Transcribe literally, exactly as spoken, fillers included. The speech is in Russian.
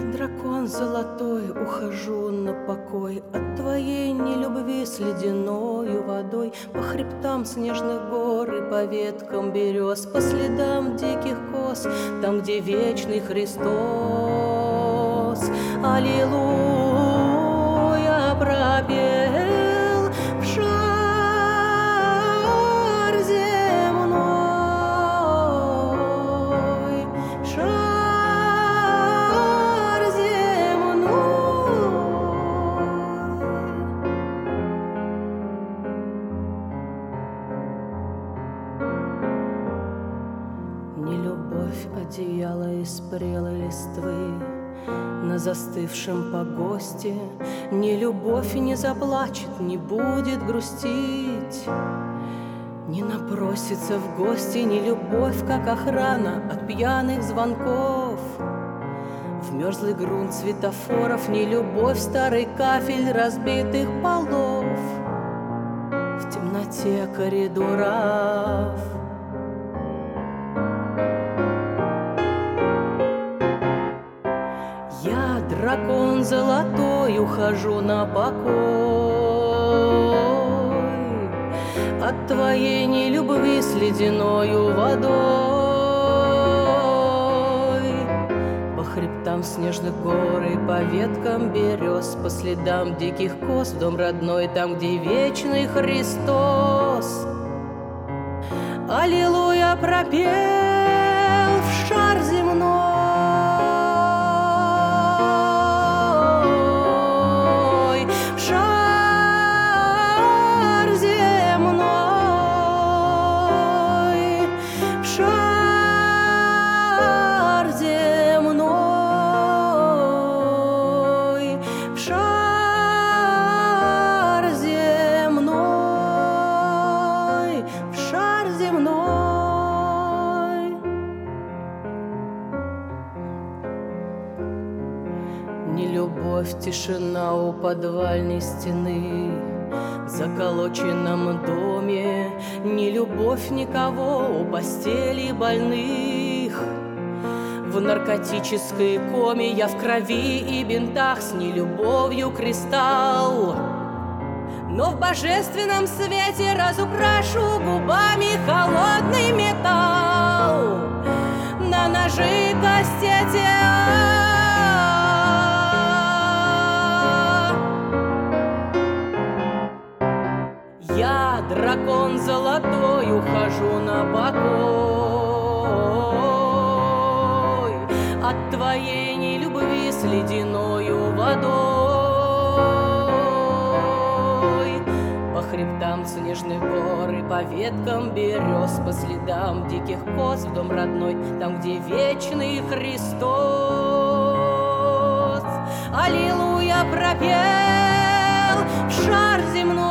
Дракон золотой, ухожу на покой от твоей нелюбви с ледяною водой. По хребтам снежных гор и по веткам берез, по следам диких коз, там, где вечный Христос. Аллилуйя пропел в шар земной, в шар земной. Не любовь одеяла из прелой листвы на застывшем погосте, не любовь не заплачет, не будет грустить, не напросится в гости, не любовь, как охрана от пьяных звонков. В мерзлый грунт светофоров, не любовь, старый кафель разбитых полов, в темноте коридоров. Я, дракон золотой, ухожу на покой от твоей нелюбви с ледяною водой. По хребтам снежных гор и по веткам берез, по следам диких коз, в дом родной, там, где вечный Христос. Аллилуйя пропел в шар земной, не любовь, тишина у подвальной стены, в заколоченном доме, не любовь никого у постели больных. В наркотической коме я в крови и бинтах, с нелюбовью кристалл. Но в божественном свете разукрашу губами холодный металл. На ножи кастете я, дракон золотой, ухожу на покой от твоей нелюбви с ледяною водой. По хребтам снежных гор и по веткам берез, по следам диких коз, в дом родной, там, где вечный Христос. Аллилуйя пропел в шар земной.